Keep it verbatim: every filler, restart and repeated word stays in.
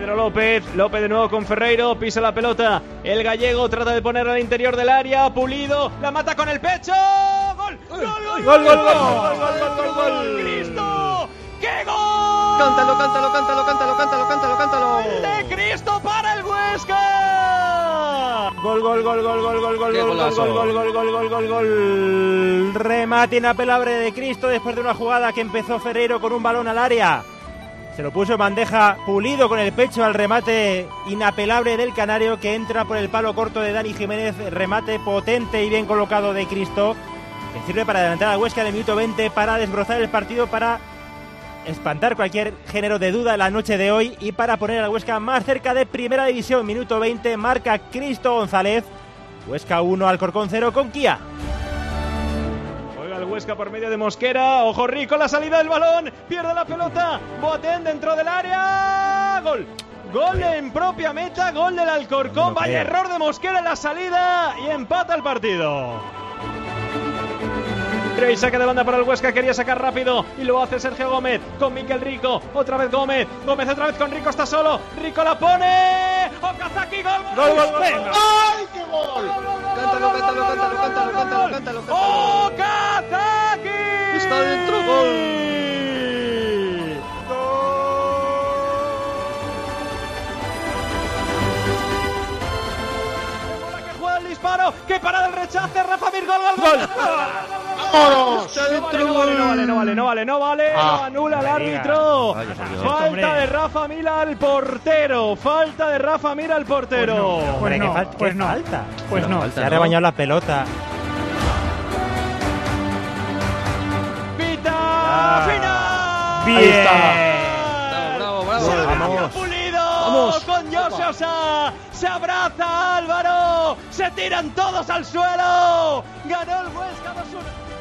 Pedro López, López de nuevo con Ferreiro, pisa la pelota, el gallego trata de ponerla al interior del área, Pulido, la mata con el pecho, ¡gol! ¡Gol, gol, gol, gol, gol, gol, gol, gol, gol! ¡Cristo! ¡Qué gol! ¡Cántalo, cántalo, cántalo, cántalo, cántalo, cántalo, cántalo! ¡De Cristo para el Huesca! Gol, gol, gol, gol, gol, gol, gol, gol, gol, gol, gol, gol, gol, gol, gol. Remate inapelable de Cristo después de una jugada que empezó Ferreiro con un balón al área. Se lo puso en bandeja, Pulido con el pecho al remate inapelable del canario que entra por el palo corto de Dani Jiménez. Remate potente y bien colocado de Cristo, que sirve para adelantar al Huesca en el minuto veinte, para desbrozar el partido, para espantar cualquier género de duda en la noche de hoy y para poner al Huesca más cerca de Primera División. Minuto veinte, marca Cristo González. Huesca uno, Alcorcón cero con Kia. El Huesca por medio de Mosquera, ojo Rico, la salida del balón, pierde la pelota, Boateng dentro del área, gol, gol en propia meta, gol del Alcorcón, vaya error de Mosquera en la salida y empata el partido. Y saque de banda para el Huesca, quería sacar rápido y lo hace Sergio Gómez con Miquel Rico, otra vez Gómez, Gómez otra vez con Rico, está solo, Rico la pone, Okazaki, gol, gol, gol, gol, gol. ¡Ay, qué gol! Cántalo, cántalo, cántalo, cántalo, cántalo, cántalo, cántalo. Okazaki. Está dentro, gol. Disparo, que para el rechace, Rafa Mir, gol, gol, gol. ¡Vámonos! No vale, no vale, no vale, no vale, no vale, no vale, ah, no anula el árbitro. Vaya, falta de Rafa Mir al portero, falta de Rafa Mir al portero. Pues no, pues no, pues no. Falta. Pues no. Se ha rebañado la pelota. ¡Pita! ¡Final! Bien. Ahí está. Bravo, bravo, bravo. Vamos. Pulido. Vamos. Con José Osá. Se abraza Álvaro. Se tiran todos al suelo. Ganó el Huesca dos uno.